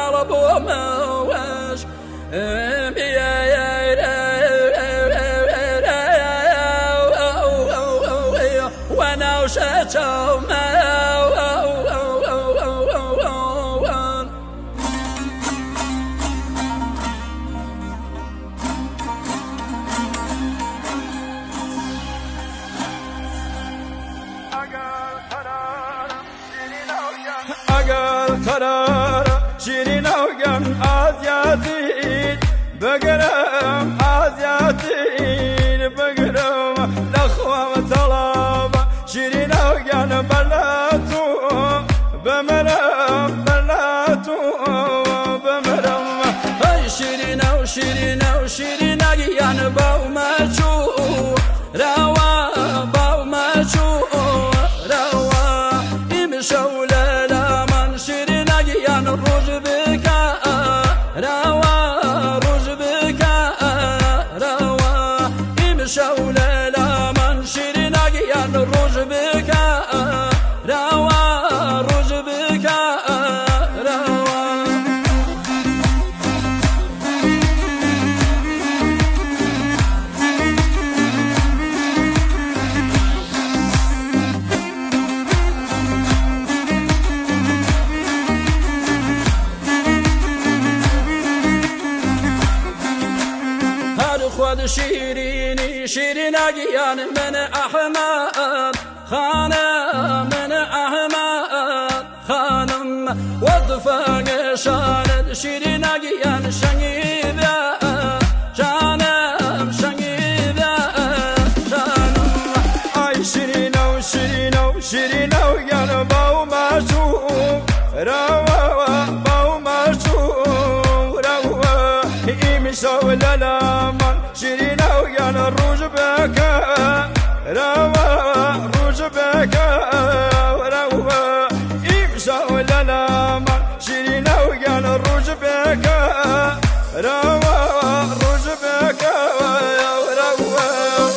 طلب وموش وانا وشاتو قرار شیرین اوگم آزیاتین بگرم آزیاتین بگرم لخوام طلب شیرین اوگم بلاتو بمرم بلاتو بمرم ای شیرین او شیرین او شیرین اگیان باو مچو روا باو مچو روا ایم شوله روز بکا روا روز بکا روا ایم شوله لمن شیرین اگیان روز بکا روا روز بکا روا خود شیرینی شیرین اگیان من احمد خانم من احمد خانم وضفاق شاند شیرین اگیان شنگیبه جانم شنگیبه جانم ای شیرینو شیرینو شیرینو یان باو ماشو روا باو ماشو روا ایم شوله لمن شیرین اوگان روز بکا روا روز بکا روا ایم شوله لمن شیرین اوگان روز بکا روا روز بکا روا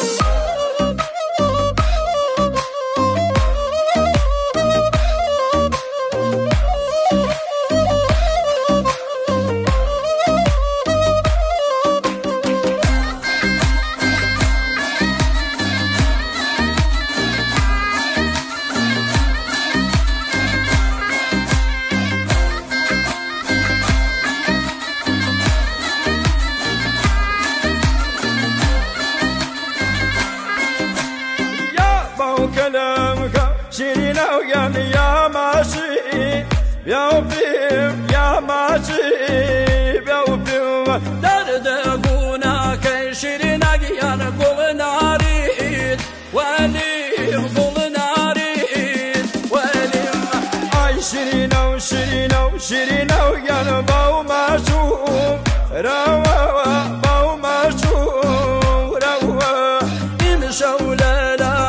كلامك شيرين اوغان يا ماشي بيوبيم يا ماشي بيوبيم درد قونا كي شيرين اغيان قول ناريد وليم قول ناريد وليم اي شيرينو شيرينو شيرينو يان باو ماشو روا باو ماشو روا ام شوله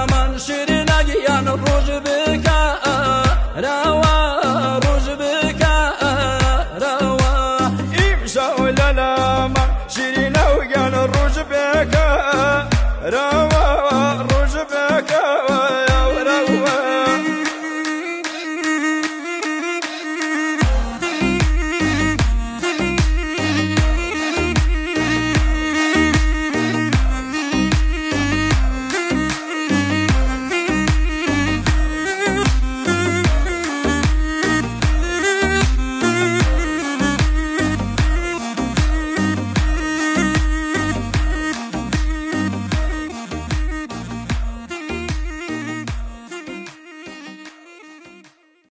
روز بکا روا روز بکا روا ایم شوله لمن شیرین اوگان روز بکا روا